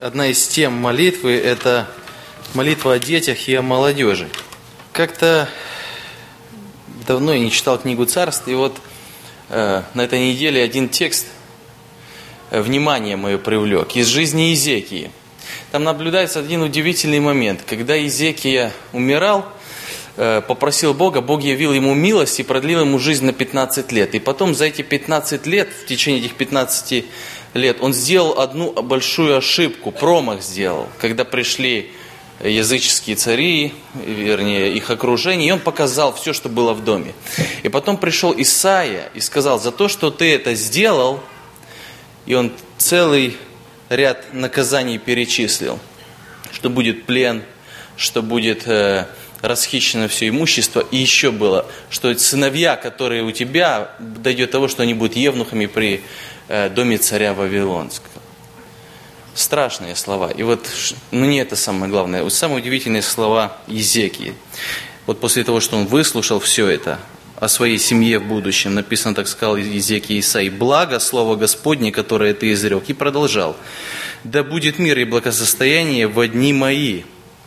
Одна из тем молитвы – это молитва о детях и о молодежи. Как-то давно я не читал книгу Царств, и вот на этой неделе один текст внимание мое привлек из жизни Иезекии. Там наблюдается один удивительный момент. Когда Иезекия умирал, попросил Бога, Бог явил ему милость и продлил ему жизнь на 15 лет. И потом за эти 15 лет, в течение этих 15 лет, он сделал одну большую ошибку, промах сделал, когда пришли языческие цари, вернее, их окружение, и он показал все, что было в доме. И потом пришел Исаия и сказал: за то, что ты это сделал, и он целый ряд наказаний перечислил, что будет плен, что будет расхищено все имущество, и еще было, что сыновья, которые у тебя, дойдет до того, что они будут евнухами при доме царя Вавилонского. Страшные слова. И вот, не это самое главное. Вот самые удивительные слова Иезекии. Вот после того, что он выслушал все это о своей семье в будущем, написано, так сказал Иезекии Исаии: «Благо слово Господне, которое ты изрек». И продолжал: «Да будет мир и благосостояние во дни мои».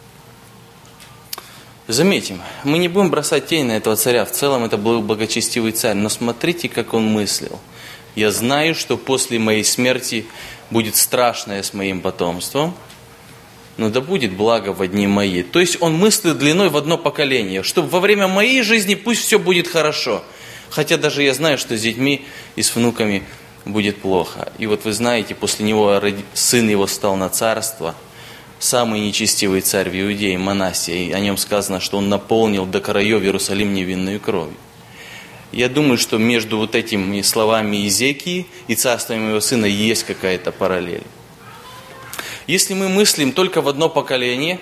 Заметим, мы не будем бросать тень на этого царя. В целом это был благочестивый царь. Но смотрите, как он мыслил. «Я знаю, что после моей смерти будет страшное с моим потомством, но да будет благо во дни мои». То есть он мыслил длиной в одно поколение, чтобы во время моей жизни пусть все будет хорошо. Хотя даже я знаю, что с детьми и с внуками будет плохо. И вот вы знаете, после него сын его стал на царство, самый нечестивый царь в Иудее, Манассия. И о нем сказано, что он наполнил до краев Иерусалим невинную кровью. Я думаю, что между вот этими словами Иезекии и царством его сына есть какая-то параллель. Если мы мыслим только в одно поколение,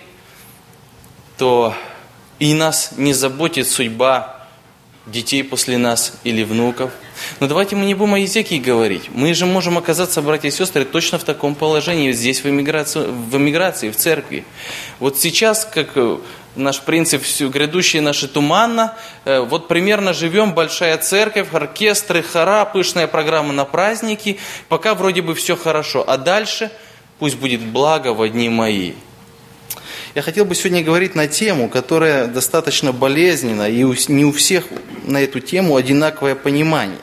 то и нас не заботит судьба детей после нас или внуков. Но давайте мы не будем о Иезекии говорить. Мы же можем оказаться, братья и сестры, точно в таком положении здесь, в эмиграции, в церкви. Вот сейчас, как наш принцип, все грядущее наше туманно, вот примерно живем, большая церковь, оркестры, хора, пышная программа на праздники, пока вроде бы все хорошо. А дальше пусть будет благо во дни мои. Я хотел бы сегодня говорить на тему, которая достаточно болезненна, и не у всех на эту тему одинаковое понимание.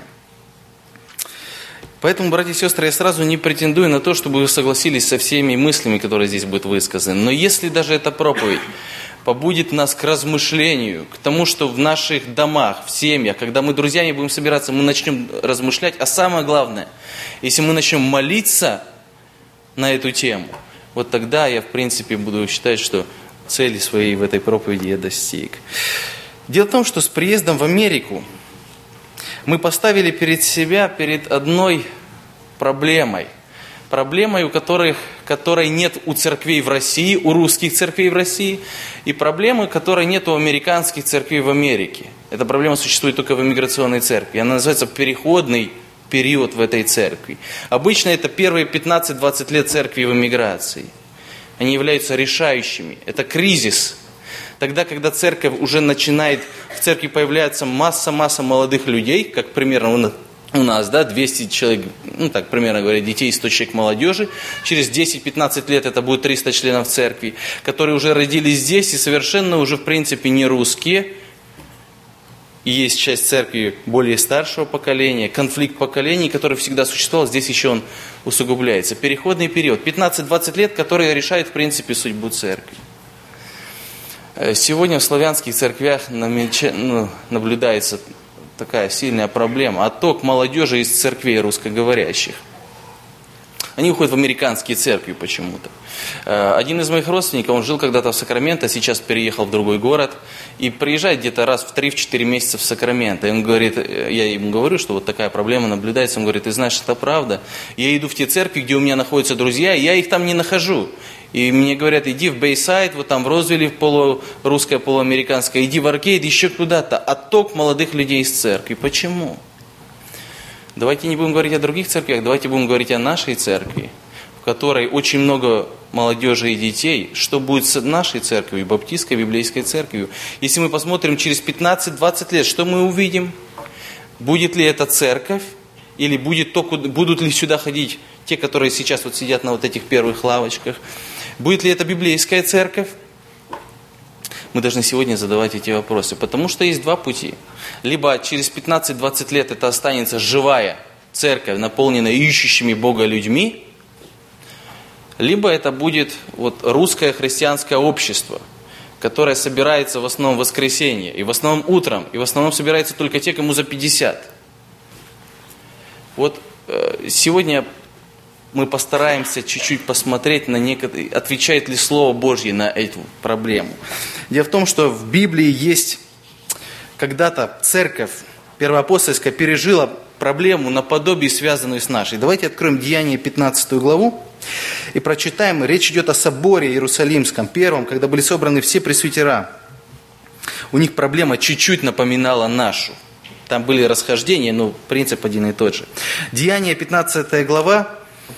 Поэтому, братья и сестры, я сразу не претендую на то, чтобы вы согласились со всеми мыслями, которые здесь будут высказаны. Но если даже эта проповедь побудит нас к размышлению, к тому, что в наших домах, в семьях, когда мы друзьями будем собираться, мы начнем размышлять, а самое главное, если мы начнем молиться на эту тему, вот тогда я, в принципе, буду считать, что цели своей в этой проповеди я достиг. Дело в том, что с приездом в Америку мы поставили перед одной проблемой. Проблемой, которой нет у церквей в России, у русских церквей в России, и проблемой, которой нет у американских церквей в Америке. Эта проблема существует только в иммиграционной церкви. Она называется переходный период в этой церкви. Обычно это первые 15-20 лет церкви в эмиграции. Они являются решающими. Это кризис. Тогда, когда церковь уже начинает, в церкви появляется масса молодых людей, как примерно у нас, 200 человек, так примерно говоря, детей, 100 человек молодежи. Через 10-15 лет это будет 300 членов церкви, которые уже родились здесь и совершенно уже в принципе не русские. И есть часть церкви более старшего поколения, конфликт поколений, который всегда существовал, здесь еще он усугубляется. Переходный период, 15-20 лет, который решает в принципе судьбу церкви. Сегодня в славянских церквях наблюдается такая сильная проблема. Отток молодежи из церквей русскоговорящих. Они уходят в американские церкви почему-то. Один из моих родственников, он жил когда-то в Сакраменто, сейчас переехал в другой город. И приезжает где-то раз в 3-4 месяца в Сакраменто. И он говорит, я ему говорю, что вот такая проблема наблюдается. Он говорит: ты знаешь, это правда. Я иду в те церкви, где у меня находятся друзья, и я их там не нахожу. И мне говорят: иди в Бейсайд, вот там в Розвилле, полурусское, полуамериканское, иди в Аркейд, еще куда-то. Отток молодых людей из церкви. Почему? Давайте не будем говорить о других церквях, давайте будем говорить о нашей церкви, в которой очень много молодежи и детей. Что будет с нашей церковью, баптистской, библейской церковью? Если мы посмотрим через 15-20 лет, что мы увидим? Будет ли это церковь или будут ли сюда ходить те, которые сейчас вот сидят на вот этих первых лавочках? Будет ли это библейская церковь? Мы должны сегодня задавать эти вопросы, потому что есть два пути. Либо через 15-20 лет это останется живая церковь, наполненная ищущими Бога людьми, либо это будет вот русское христианское общество, которое собирается в основном в воскресенье, и в основном утром, и в основном собираются только те, кому за 50. Вот сегодня мы постараемся чуть-чуть посмотреть на некоторые, отвечает ли Слово Божье на эту проблему. Дело в том, что в Библии есть когда-то церковь первоапостольская пережила проблему наподобие, связанную с нашей. Давайте откроем Деяния 15 главу и прочитаем. Речь идет о соборе Иерусалимском, первом, когда были собраны все пресвитера. У них проблема чуть-чуть напоминала нашу. Там были расхождения, но принцип один и тот же. Деяния 15 глава,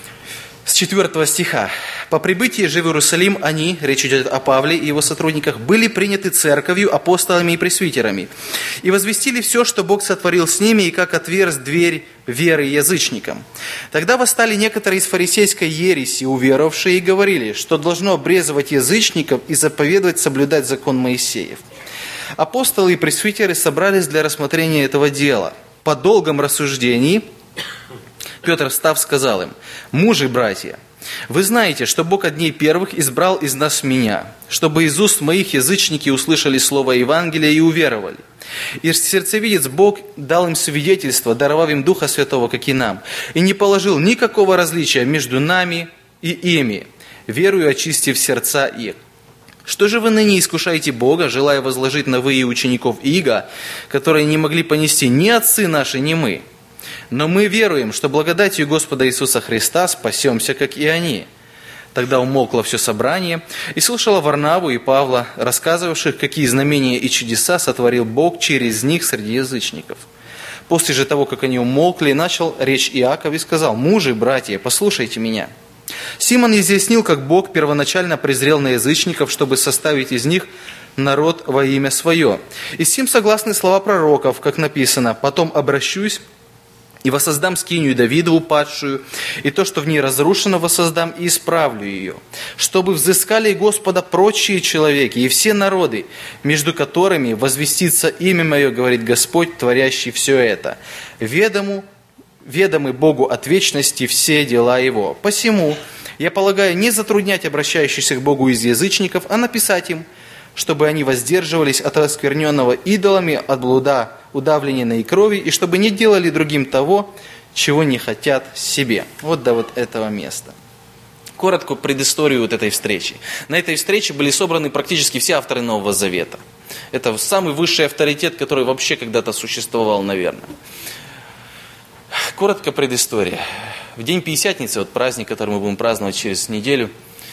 с 4 стиха. «По прибытии же в Иерусалим они, речь идет о Павле и его сотрудниках, были приняты церковью, апостолами и пресвитерами, и возвестили все, что Бог сотворил с ними, и как отверз дверь веры язычникам. Тогда восстали некоторые из фарисейской ереси, уверовавшие, и говорили, что должно обрезывать язычников и заповедовать соблюдать закон Моисеев. Апостолы и пресвитеры собрались для рассмотрения этого дела. По долгом рассуждении Петр, встав, сказал им: «Мужи, братья, вы знаете, что Бог от дней первых избрал из нас меня, чтобы из уст моих язычники услышали слово Евангелия и уверовали. И сердцевидец Бог дал им свидетельство, даровав им Духа Святого, как и нам, и не положил никакого различия между нами и ими, верую очистив сердца их. Что же вы ныне искушаете Бога, желая возложить на вы и учеников иго, которые не могли понести ни отцы наши, ни мы? Но мы веруем, что благодатью Господа Иисуса Христа спасемся, как и они». Тогда умолкло все собрание, и слушало Варнаву и Павла, рассказывавших, какие знамения и чудеса сотворил Бог через них среди язычников. После же того, как они умолкли, начал речь Иаков и сказал: «Мужи, братья, послушайте меня. Симон изъяснил, как Бог первоначально презрел на язычников, чтобы составить из них народ во имя свое. И с сим согласны слова пророков, как написано: «Потом обращусь и воссоздам скинию Давидову падшую, и то, что в ней разрушено, воссоздам и исправлю ее, чтобы взыскали Господа прочие человеки и все народы, между которыми возвестится имя мое, говорит Господь, творящий все это. Ведомы Богу от вечности все дела его. Посему я полагаю не затруднять обращающихся к Богу из язычников, а написать им, чтобы они воздерживались от оскверненного идолами, от блуда, удавления и крови, и чтобы не делали другим того, чего не хотят себе». Вот до вот этого места. Коротко предысторию вот этой встречи. На этой встрече были собраны практически все авторы Нового Завета. Это самый высший авторитет, который вообще когда-то существовал, наверное. Коротко предыстория. В день Пятидесятницы, вот праздник, который мы будем праздновать через неделю,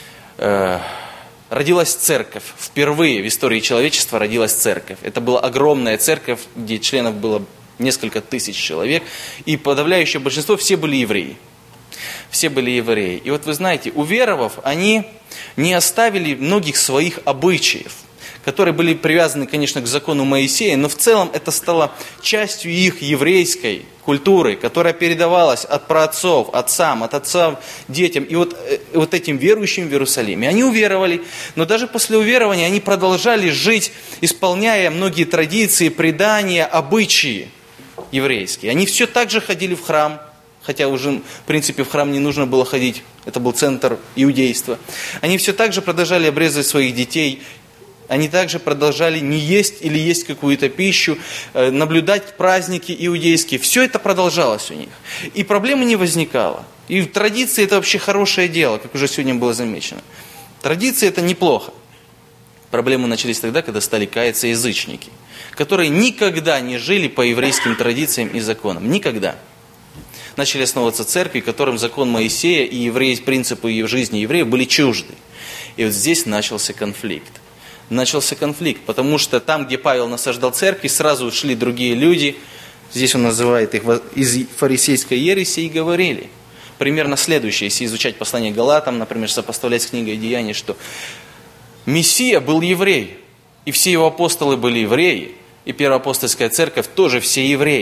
родилась церковь. Впервые в истории человечества родилась церковь. Это была огромная церковь, где членов было несколько тысяч человек. И подавляющее большинство все были евреи. Все были евреи. И вот вы знаете, уверовав, они не оставили многих своих обычаев, которые были привязаны, конечно, к закону Моисея, но в целом это стало частью их еврейской культуры, которая передавалась от праотцов, отцам, от отцов детям. И вот этим верующим в Иерусалиме. Они уверовали, но даже после уверования они продолжали жить, исполняя многие традиции, предания, обычаи еврейские. Они все так же ходили в храм, хотя уже, в принципе, в храм не нужно было ходить, это был центр иудейства. Они все так же продолжали обрезать своих детей. Они также продолжали не есть или есть какую-то пищу, наблюдать праздники иудейские. Все это продолжалось у них. И проблемы не возникало. И традиции это вообще хорошее дело, как уже сегодня было замечено. Традиции это неплохо. Проблемы начались тогда, когда стали каяться язычники, которые никогда не жили по еврейским традициям и законам. Никогда. Начали основываться церкви, которым закон Моисея и принципы жизни евреев были чужды. И вот здесь начался конфликт. Начался конфликт, потому что там, где Павел насаждал церкви, сразу шли другие люди, здесь он называет их из фарисейской ереси, и говорили примерно следующее, если изучать послание Галатам, например, сопоставлять с книгой Деяний, что Мессия был еврей, и все его апостолы были евреи, и первоапостольская церковь тоже все евреи.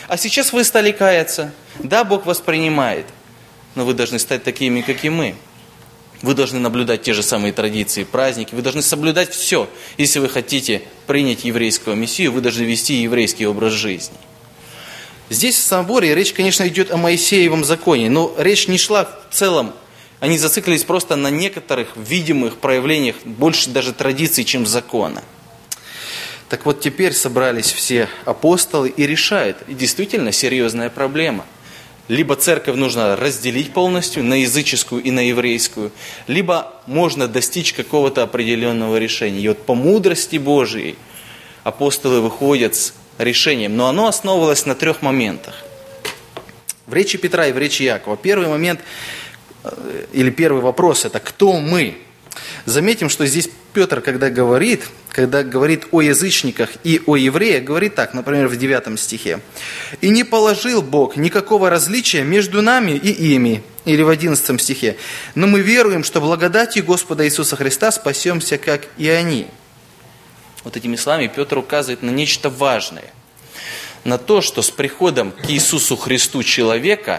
А сейчас вы стали каяться. Да, Бог вас принимает, но вы должны стать такими, как и мы. Вы должны наблюдать те же самые традиции, праздники, вы должны соблюдать все. Если вы хотите принять еврейского Мессию, вы должны вести еврейский образ жизни. Здесь в соборе речь, конечно, идет о Моисеевом законе, но речь не шла в целом. Они зациклились просто на некоторых видимых проявлениях, больше даже традиций, чем закона. Так вот, теперь собрались все апостолы и решают. И действительно серьезная проблема. Либо церковь нужно разделить полностью на языческую и на еврейскую, либо можно достичь какого-то определенного решения. И вот по мудрости Божией апостолы выходят с решением, но оно основывалось на 3 моментах. В речи Петра и в речи Иакова. Первый момент, или первый вопрос, это «Кто мы?». Заметим, что здесь Петр, когда говорит о язычниках и о евреях, говорит так, например, в 9 стихе. «И не положил Бог никакого различия между нами и ими». Или в 11 стихе. «Но мы веруем, что благодатью Господа Иисуса Христа спасемся, как и они». Вот этими словами Петр указывает на нечто важное. На то, что с приходом к Иисусу Христу человека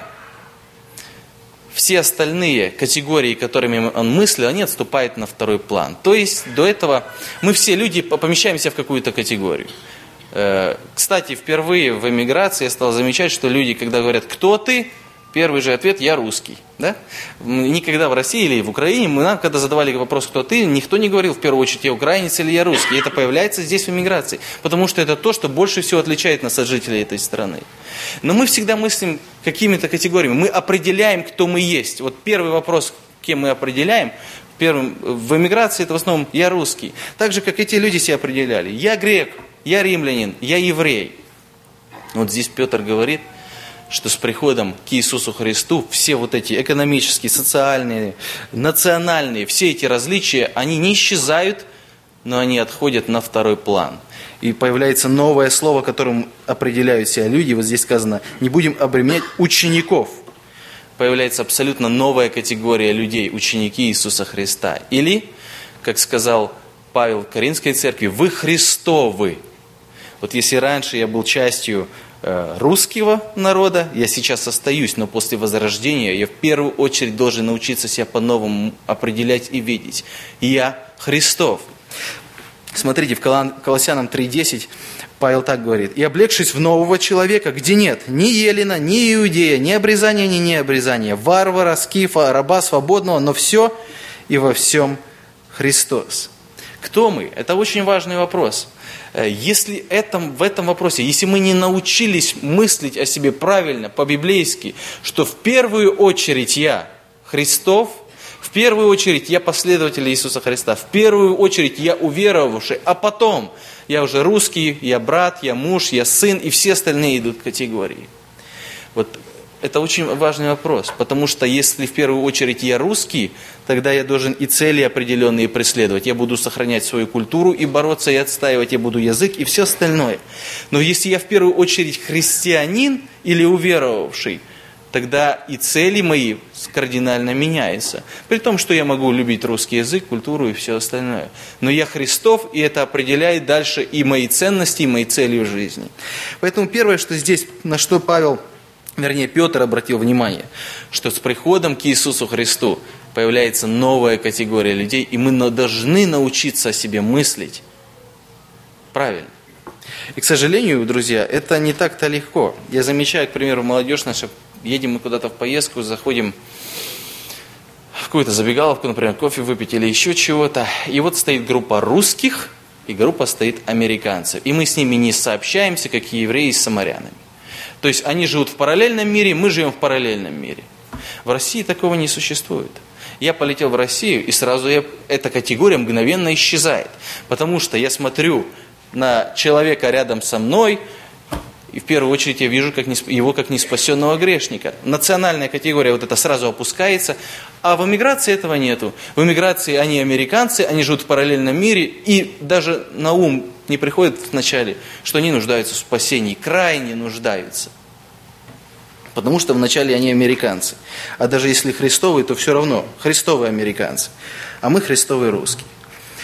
все остальные категории, которыми он мыслил, они отступают на второй план. То есть до этого мы все люди помещаемся в какую-то категорию. Кстати, впервые в эмиграции я стал замечать, что люди, когда говорят «Кто ты?», первый же ответ «Я русский». Да? Никогда в России или в Украине, нам когда задавали вопрос «Кто ты?», никто не говорил в первую очередь «Я украинец» или «Я русский». Это появляется здесь в эмиграции, потому что это то, что больше всего отличает нас от жителей этой страны. Но мы всегда мыслим какими-то категориями, мы определяем, кто мы есть. Вот первый вопрос, кем мы определяем, в эмиграции это в основном «Я русский». Так же, как эти люди себя определяли. «Я грек», «Я римлянин», «Я еврей». Вот здесь Петр говорит, что с приходом к Иисусу Христу все вот эти экономические, социальные, национальные, все эти различия, они не исчезают, но они отходят на второй план. И появляется новое слово, которым определяют себя люди. Вот здесь сказано, не будем обременять учеников. Появляется абсолютно новая категория людей, ученики Иисуса Христа. Или, как сказал Павел в Коринфской церкви, вы Христовы. Вот если раньше я был частью русского народа, я сейчас остаюсь, но после возрождения я в первую очередь должен научиться себя по-новому определять и видеть. Я Христов. Смотрите, в Колоссянам 3:10 Павел так говорит. «И облегшись в нового человека, где нет ни елена, ни иудея, ни обрезания, ни необрезания, варвара, скифа, раба, свободного, но все и во всем Христос». Кто мы? Это очень важный вопрос. Если в этом вопросе, если мы не научились мыслить о себе правильно, по-библейски, что в первую очередь я Христов, в первую очередь я последователь Иисуса Христа, в первую очередь я уверовавший, а потом я уже русский, я брат, я муж, я сын, и все остальные идут категории. Вот это очень важный вопрос, потому что если в первую очередь я русский, тогда я должен и цели определенные преследовать. Я буду сохранять свою культуру и бороться, и отстаивать, я буду язык и все остальное. Но если я в первую очередь христианин или уверовавший, тогда и цели мои кардинально меняются. При том, что я могу любить русский язык, культуру и все остальное. Но я Христов, и это определяет дальше и мои ценности, и мои цели в жизни. Поэтому первое, что здесь, на что Петр обратил внимание, что с приходом к Иисусу Христу появляется новая категория людей, и мы должны научиться о себе мыслить правильно. И, к сожалению, друзья, это не так-то легко. Я замечаю, к примеру, молодежь наша, едем мы куда-то в поездку, заходим в какую-то забегаловку, например, кофе выпить или еще чего-то, и вот стоит группа русских, и группа стоит американцев, и мы с ними не сообщаемся, как и евреи с самарянами. То есть они живут в параллельном мире, мы живем в параллельном мире. В России такого не существует. Я полетел в Россию, и сразу эта категория мгновенно исчезает. Потому что я смотрю на человека рядом со мной, и в первую очередь я вижу его как неспасенного грешника. Национальная категория вот эта сразу опускается, а в эмиграции этого нету. В эмиграции они американцы, они живут в параллельном мире, и даже на ум не приходит вначале, что они нуждаются в спасении, крайне нуждаются. Потому что вначале они американцы. А даже если христовые, то все равно христовые американцы. А мы христовые русские.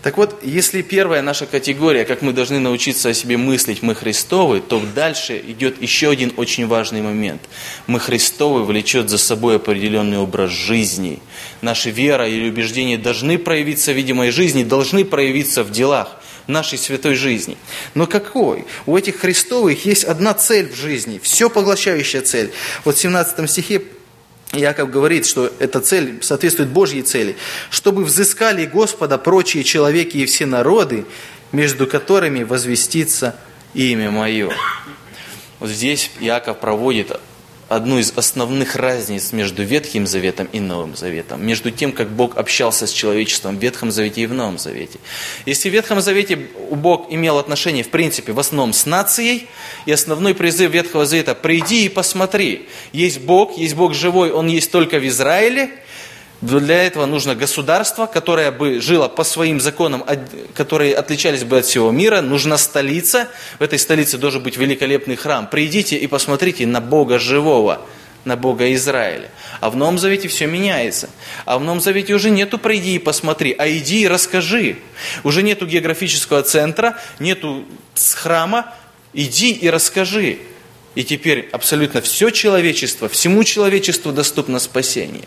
Так вот, если первая наша категория, как мы должны научиться о себе мыслить, мы Христовы, то дальше идет еще один очень важный момент. Мы Христовы влечет за собой определенный образ жизни. Наша вера или убеждения должны проявиться в видимой жизни, должны проявиться в делах нашей святой жизни. Но какой? У этих Христовых есть одна цель в жизни, все поглощающая цель. Вот в 17 стихе Иаков говорит, что эта цель соответствует Божьей цели. «Чтобы взыскали Господа прочие человеки и все народы, между которыми возвестится имя Мое». Вот здесь Иаков проводит одну из основных разниц между Ветхим Заветом и Новым Заветом. Между тем, как Бог общался с человечеством в Ветхом Завете и в Новом Завете. Если в Ветхом Завете Бог имел отношение, в принципе, в основном с нацией, и основной призыв Ветхого Завета – «Приди и посмотри». Есть Бог живой, Он есть только в Израиле. Для этого нужно государство, которое бы жило по своим законам, которые отличались бы от всего мира. Нужна столица. В этой столице должен быть великолепный храм. Придите и посмотрите на Бога живого, на Бога Израиля. А в Новом Завете все меняется. А в Новом Завете уже нету «приди и посмотри», а «иди и расскажи». Уже нету географического центра, нету храма. «Иди и расскажи». И теперь абсолютно все человечество, всему человечеству доступно спасение.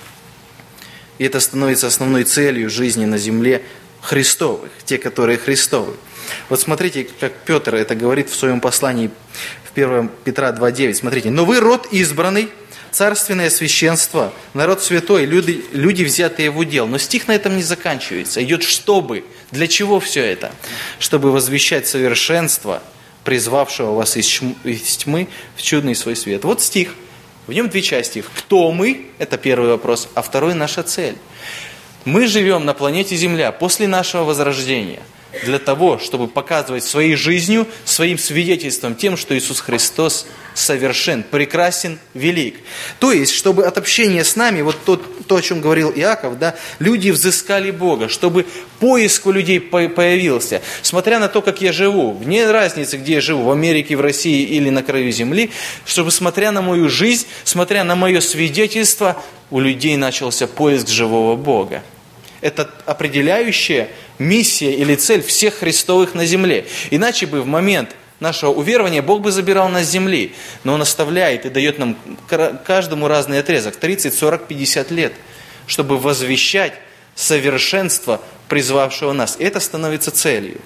И это становится основной целью жизни на земле Христовых, те, которые Христовы. Вот смотрите, как Петр это говорит в своем послании в 1 Петра 2,9. Смотрите. «Но вы род избранный, царственное священство, народ святой, люди, взятые в удел». Но стих на этом не заканчивается. Идет «чтобы». Для чего все это? Чтобы возвещать совершенство, призвавшего вас из тьмы в чудный свой свет. Вот стих. В нем две части. Кто мы? Это первый вопрос. А второй – наша цель. Мы живем на планете Земля после нашего возрождения для того, чтобы показывать своей жизнью, своим свидетельством тем, что Иисус Христос совершен, прекрасен, велик. То есть, чтобы от общения с нами, вот то, о чем говорил Иаков, да, люди взыскали Бога, чтобы поиск у людей появился. Смотря на то, как я живу, вне разницы, где я живу, в Америке, в России или на краю земли, чтобы, смотря на мою жизнь, смотря на мое свидетельство, у людей начался поиск живого Бога. Это определяющая миссия или цель всех Христовых на земле. Иначе бы в момент нашего уверования Бог бы забирал нас с земли. Но Он оставляет и дает нам каждому разный отрезок, 30, 40, 50 лет, чтобы возвещать совершенство призвавшего нас. И это становится целью.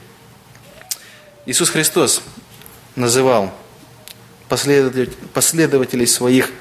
Иисус Христос называл последователей своих: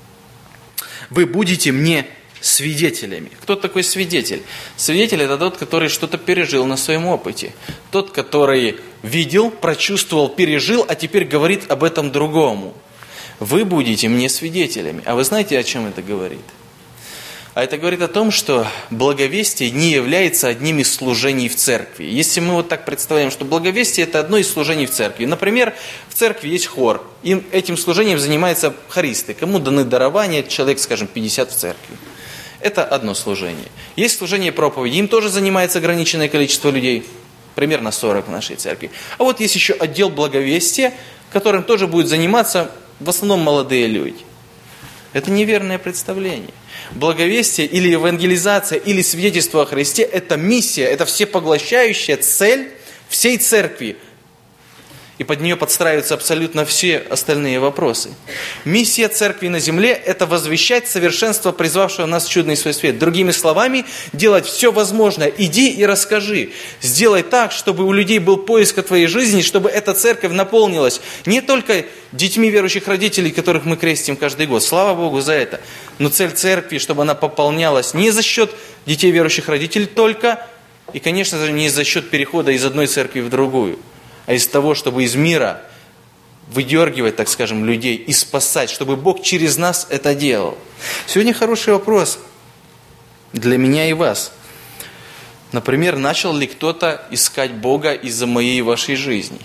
«Вы будете мне свидетелями». Кто такой свидетель? Свидетель – это тот, который что-то пережил на своем опыте. Тот, который видел, прочувствовал, пережил, а теперь говорит об этом другому. Вы будете мне свидетелями. А вы знаете, о чем это говорит? А это говорит о том, что благовестие не является одним из служений в церкви. Если мы вот так представляем, что благовестие – это одно из служений в церкви. Например, в церкви есть хор. И этим служением занимаются хористы. Кому даны дарования, человек, скажем, 50 в церкви. Это одно служение. Есть служение проповеди, им тоже занимается ограниченное количество людей, примерно 40 в нашей церкви. А вот есть еще отдел благовестия, которым тоже будут заниматься в основном молодые люди. Это неверное представление. Благовестие или евангелизация, или свидетельство о Христе – это миссия, это всепоглощающая цель всей церкви. И под нее подстраиваются абсолютно все остальные вопросы. Миссия церкви на земле – это возвещать совершенство призвавшего нас в чудный свой свет. Другими словами, делать все возможное. Иди и расскажи. Сделай так, чтобы у людей был поиск о твоей жизни, чтобы эта церковь наполнилась не только детьми верующих родителей, которых мы крестим каждый год. Слава Богу за это. Но цель церкви, чтобы она пополнялась не за счет детей верующих родителей только, и, конечно же, не за счет перехода из одной церкви в другую, а из того, чтобы из мира выдергивать, так скажем, людей и спасать, чтобы Бог через нас это делал. Сегодня хороший вопрос для меня и вас. Например, начал ли кто-то искать Бога из-за моей и вашей жизни?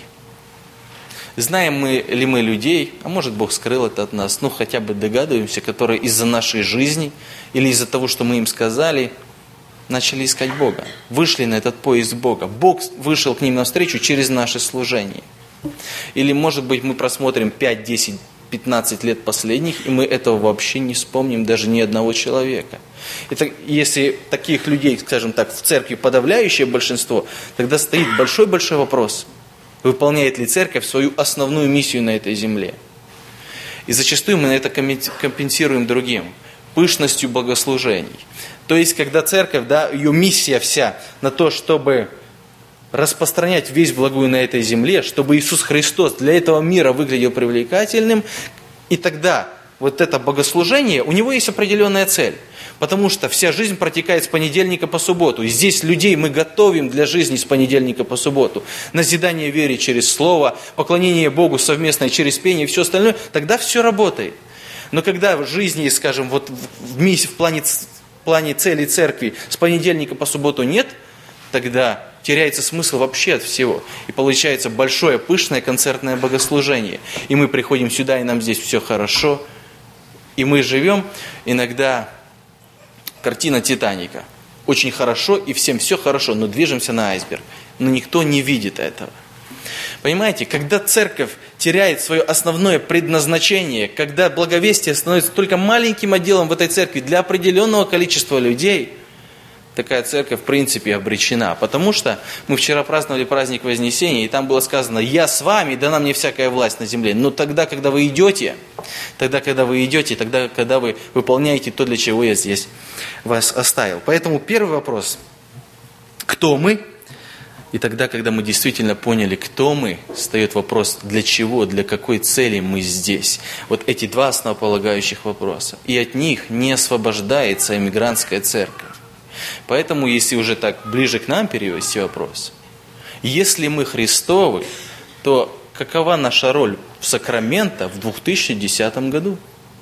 Знаем ли мы людей, а может Бог скрыл это от нас, ну хотя бы догадываемся, которые из-за нашей жизни или из-за того, что мы им сказали, начали искать Бога, вышли на этот поиск Бога. Бог вышел к ним навстречу через наше служение. Или, может быть, мы просмотрим 5-10 15 лет последних, и мы этого вообще не вспомним, даже ни одного человека. Это, если таких людей, скажем так, в церкви подавляющее большинство, тогда стоит большой-большой вопрос, выполняет ли церковь свою основную миссию на этой земле. И зачастую мы на это компенсируем другим, пышностью богослужений. То есть, когда церковь, да, ее миссия вся на то, чтобы распространять весть благую на этой земле, чтобы Иисус Христос для этого мира выглядел привлекательным, и тогда вот это богослужение, у него есть определенная цель. Потому что вся жизнь протекает с понедельника по субботу. И здесь людей мы готовим для жизни с понедельника по субботу. Назидание вере через слово, поклонение Богу совместное через пение и все остальное, тогда все работает. Но когда в жизни, скажем, вот в плане цели церкви с понедельника по субботу нет, тогда теряется смысл вообще от всего. И получается большое, пышное концертное богослужение. И мы приходим сюда, и нам здесь все хорошо. И мы живем иногда картина Титаника. Очень хорошо, и всем все хорошо, но движемся на айсберг. Но никто не видит этого. Понимаете, когда церковь теряет свое основное предназначение, когда благовестие становится только маленьким отделом в этой церкви для определенного количества людей, такая церковь в принципе обречена. Потому что мы вчера праздновали праздник Вознесения, и там было сказано: «Я с вами, дана мне всякая власть на земле». Но тогда, когда вы идете, тогда, когда вы выполняете то, для чего я здесь вас оставил. Поэтому первый вопрос: кто мы? И тогда, когда мы действительно поняли, кто мы, встает вопрос, для чего, для какой цели мы здесь. Вот эти два основополагающих вопроса. И от них не освобождается эмигрантская церковь. Поэтому, если уже так ближе к нам перевести вопрос, если мы Христовы, то какова наша роль в Сакраменто в 2010 году?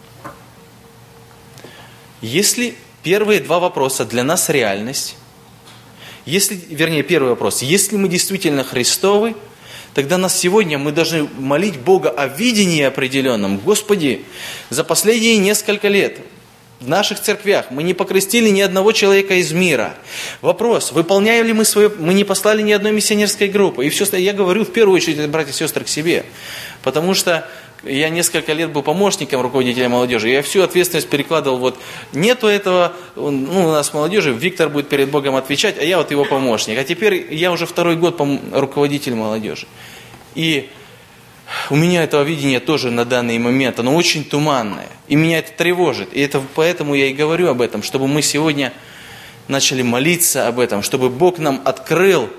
Если первые два вопроса для нас реальность, первый вопрос, если мы действительно Христовы, тогда нас сегодня мы должны молить Бога о видении определенном. Господи, за последние несколько лет в наших церквях мы не покрестили ни одного человека из мира. Вопрос, выполняем ли мы не послали ни одной миссионерской группы. И все, я говорю в первую очередь, братья и сестры, к себе. Потому что я несколько лет был помощником руководителя молодежи. Я всю ответственность перекладывал, нету этого, у нас в молодежи, Виктор будет перед Богом отвечать, а я его помощник. А теперь я уже второй год руководитель молодежи. И у меня этого видения тоже на данный момент, оно очень туманное. И меня это тревожит. И поэтому я и говорю об этом, чтобы мы сегодня начали молиться об этом, чтобы Бог нам открыл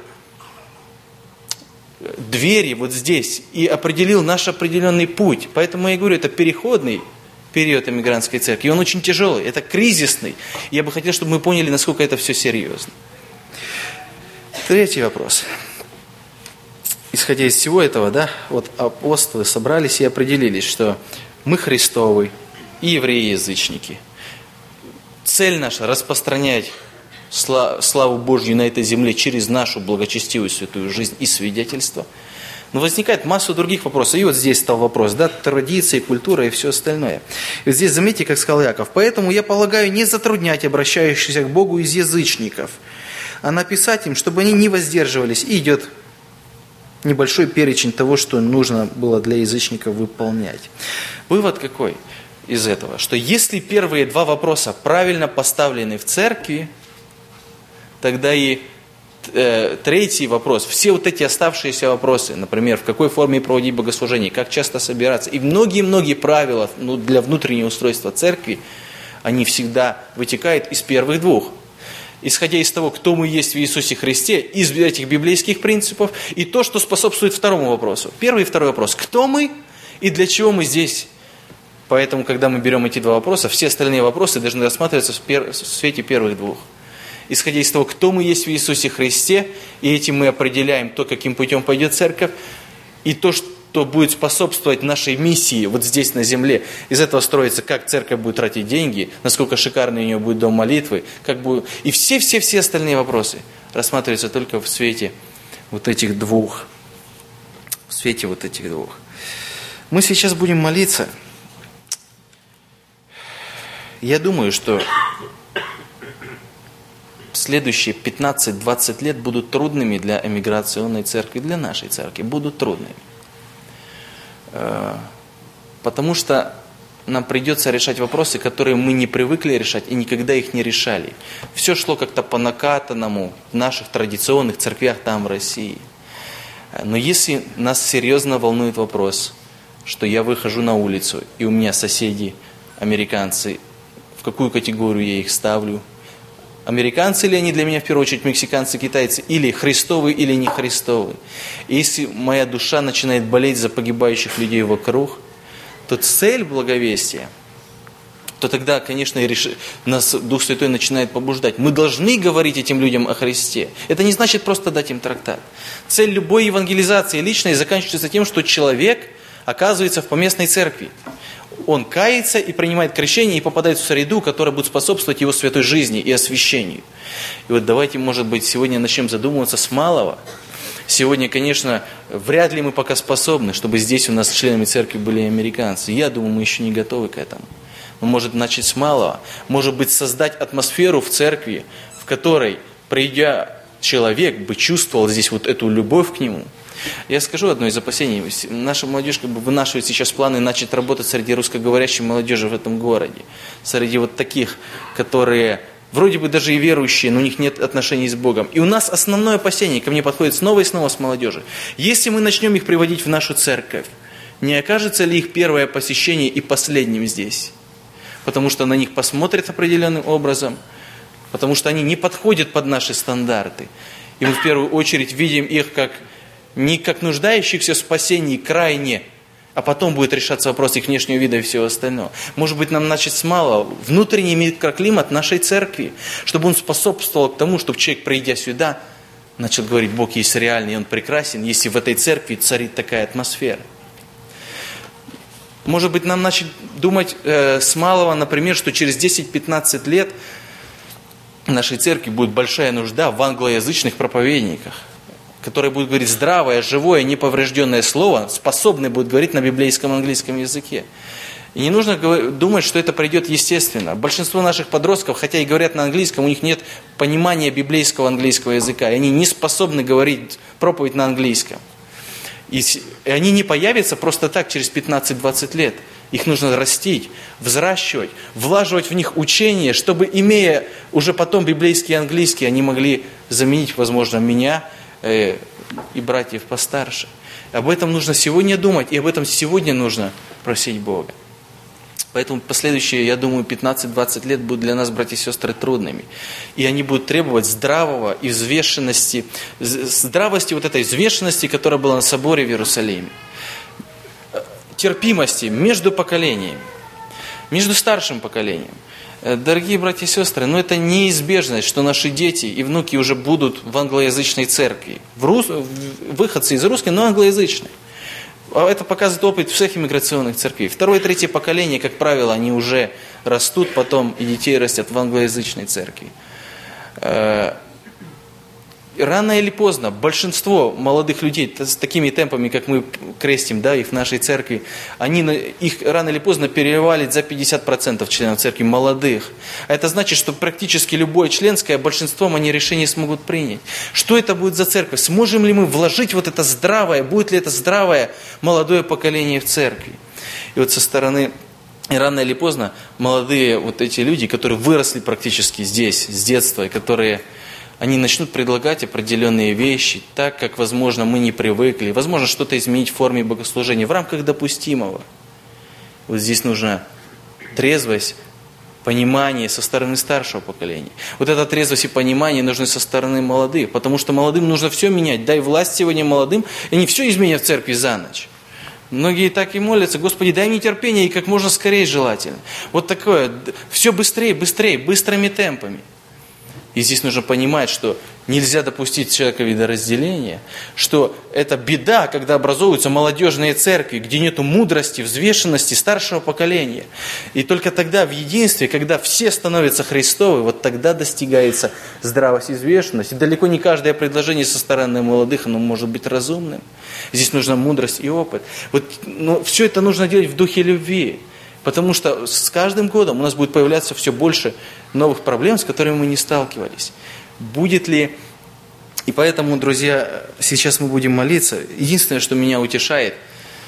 двери вот здесь и определил наш определенный путь. Поэтому я говорю, это переходный период эмигрантской церкви. И он очень тяжелый, это кризисный. Я бы хотел, чтобы мы поняли, насколько это все серьезно. Третий вопрос. Исходя из всего этого, апостолы собрались и определились, что мы Христовы и евреи-язычники. Цель наша – распространять славу Божью на этой земле через нашу благочестивую святую жизнь и свидетельство. Но возникает масса других вопросов. И вот здесь стал вопрос, традиции, культура и все остальное. И вот здесь заметьте, как сказал Иаков: «Поэтому я полагаю не затруднять обращающихся к Богу из язычников, а написать им, чтобы они не воздерживались». И идет небольшой перечень того, что нужно было для язычников выполнять. Вывод какой из этого? Что если первые два вопроса правильно поставлены в церкви, тогда и третий вопрос, все вот эти оставшиеся вопросы, например, в какой форме проводить богослужение, как часто собираться, и многие-многие правила для внутреннего устройства церкви, они всегда вытекают из первых двух. Исходя из того, кто мы есть в Иисусе Христе, из этих библейских принципов, и то, что способствует второму вопросу. Первый и второй вопрос. Кто мы и для чего мы здесь? Поэтому, когда мы берем эти два вопроса, все остальные вопросы должны рассматриваться в свете первых двух. Исходя из того, кто мы есть в Иисусе Христе, и этим мы определяем то, каким путем пойдет церковь, и то, что будет способствовать нашей миссии вот здесь на земле. Из этого строится, как церковь будет тратить деньги, насколько шикарный у нее будет дом молитвы, и все остальные вопросы рассматриваются только в свете вот этих двух. В свете вот этих двух. Мы сейчас будем молиться. Я думаю, что следующие 15-20 лет будут трудными для эмиграционной церкви, для нашей церкви, будут трудными. Потому что нам придется решать вопросы, которые мы не привыкли решать и никогда их не решали. Все шло как-то по накатанному в наших традиционных церквях там, в России. Но если нас серьезно волнует вопрос, что я выхожу на улицу, и у меня соседи американцы, в какую категорию я их ставлю? Американцы ли они для меня, в первую очередь, мексиканцы, китайцы, или христовые, или не христовые? И если моя душа начинает болеть за погибающих людей вокруг, то цель благовестия, то тогда, конечно, нас Дух Святой начинает побуждать. Мы должны говорить этим людям о Христе. Это не значит просто дать им трактат. Цель любой евангелизации личной заканчивается тем, что человек оказывается в поместной церкви. Он кается и принимает крещение и попадает в среду, которая будет способствовать его святой жизни и освящению. И вот давайте, может быть, сегодня начнем задумываться с малого. Сегодня, конечно, вряд ли мы пока способны, чтобы здесь у нас членами церкви были американцы. Я думаю, мы еще не готовы к этому. Но может начать с малого. Может быть, создать атмосферу в церкви, в которой, придя человек, бы чувствовал здесь вот эту любовь к нему. Я скажу одно из опасений. Наша молодежь вынашивает сейчас планы начать работать среди русскоговорящей молодежи в этом городе. Среди вот таких, которые вроде бы даже и верующие, но у них нет отношений с Богом. И у нас основное опасение, ко мне подходит снова и снова с молодежи. Если мы начнем их приводить в нашу церковь, не окажется ли их первое посещение и последним здесь? Потому что на них посмотрят определенным образом, потому что они не подходят под наши стандарты. И мы в первую очередь видим их не как нуждающихся в спасении крайне, а потом будет решаться вопрос их внешнего вида и всего остального. Может быть, нам начать с малого. Внутренний микроклимат нашей церкви, чтобы он способствовал к тому, чтобы человек, придя сюда, начал говорить, Бог есть реальный, и Он прекрасен, если в этой церкви царит такая атмосфера. Может быть, нам начать думать с малого, например, что через 10-15 лет в нашей церкви будет большая нужда в англоязычных проповедниках, которые будут говорить здравое, живое, неповрежденное слово, способны будут говорить на библейском английском языке. И не нужно думать, что это придет естественно. Большинство наших подростков, хотя и говорят на английском, у них нет понимания библейского английского языка, и они не способны говорить проповедь на английском. И они не появятся просто так через 15-20 лет. Их нужно растить, взращивать, влаживать в них учение, чтобы, имея уже потом библейский и английский, они могли заменить, возможно, меня и братьев постарше. Об этом нужно сегодня думать, и об этом сегодня нужно просить Бога. Поэтому последующие, я думаю, 15-20 лет будут для нас, братья и сестры, трудными. И они будут требовать здравого и взвешенности, здравости вот этой взвешенности, которая была на соборе в Иерусалиме. Терпимости между поколениями, между старшим поколением. Дорогие братья и сестры, но это неизбежность, что наши дети и внуки уже будут в англоязычной церкви. Выходцы из русской, но англоязычной. Это показывает опыт всех иммиграционных церквей. Второе и третье поколение, как правило, они уже растут потом, и детей растят в англоязычной церкви. Рано или поздно большинство молодых людей с такими темпами, как мы крестим, да, их в нашей церкви, их рано или поздно перевалит за 50% членов церкви молодых. А это значит, что практически любое членское большинством они решение смогут принять. Что это будет за церковь? Сможем ли мы вложить вот это здравое, будет ли это здравое молодое поколение в церкви? И вот со стороны... И рано или поздно молодые вот эти люди, которые выросли практически здесь, с детства, и которые... Они начнут предлагать определенные вещи, так как, возможно, мы не привыкли. Возможно, что-то изменить в форме богослужения в рамках допустимого. Вот здесь нужна трезвость, понимание со стороны старшего поколения. Вот эта трезвость и понимание нужны со стороны молодых, потому что молодым нужно все менять. Дай власть сегодня молодым, и они все изменят в церкви за ночь. Многие так и молятся: Господи, дай мне терпение, и как можно скорее желательно. Вот такое, все быстрее, быстрее, быстрыми темпами. И здесь нужно понимать, что нельзя допустить человека видоразделения, что это беда, когда образовываются молодежные церкви, где нету мудрости, взвешенности старшего поколения. И только тогда в единстве, когда все становятся Христовы, вот тогда достигается здравость и взвешенность. И далеко не каждое предложение со стороны молодых, оно может быть разумным. Здесь нужна мудрость и опыт. Но все это нужно делать в духе любви. Потому что с каждым годом у нас будет появляться все больше новых проблем, с которыми мы не сталкивались. Будет ли... И поэтому, друзья, сейчас мы будем молиться. Единственное, что меня утешает,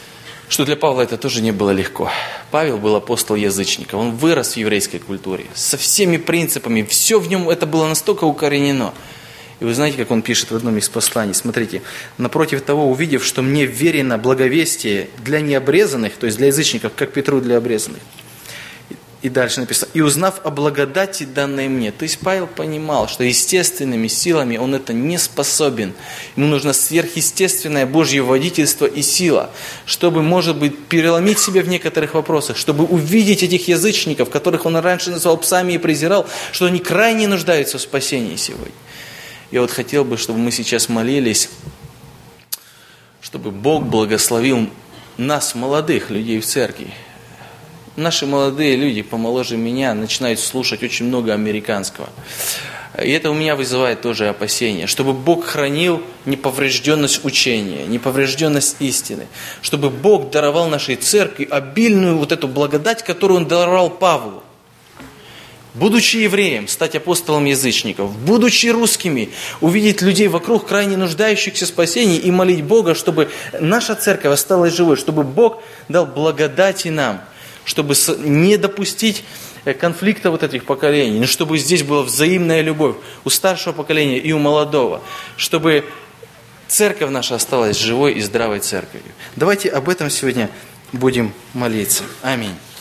что для Павла это тоже не было легко. Павел был апостол язычника, он вырос в еврейской культуре, со всеми принципами, все в нем это было настолько укоренено. И вы знаете, как он пишет в одном из посланий, смотрите, напротив того, увидев, что мне верено благовестие для необрезанных, то есть для язычников, как Петру для обрезанных. И дальше написано, и узнав о благодати, данной мне. То есть Павел понимал, что естественными силами он это не способен. Ему нужно сверхъестественное Божье водительство и сила, чтобы, может быть, переломить себя в некоторых вопросах, чтобы увидеть этих язычников, которых он раньше называл псами и презирал, что они крайне нуждаются в спасении сегодня. Я вот хотел бы, чтобы мы сейчас молились, чтобы Бог благословил нас, молодых людей в церкви. Наши молодые люди, помоложе меня, начинают слушать очень много американского. И это у меня вызывает тоже опасения. Чтобы Бог хранил неповрежденность учения, неповрежденность истины. Чтобы Бог даровал нашей церкви обильную вот эту благодать, которую Он даровал Павлу. Будучи евреем, стать апостолом язычников, будучи русскими, увидеть людей вокруг, крайне нуждающихся в спасении, и молить Бога, чтобы наша церковь осталась живой, чтобы Бог дал благодати нам, чтобы не допустить конфликта вот этих поколений, но чтобы здесь была взаимная любовь у старшего поколения и у молодого, чтобы церковь наша осталась живой и здравой церковью. Давайте об этом сегодня будем молиться. Аминь.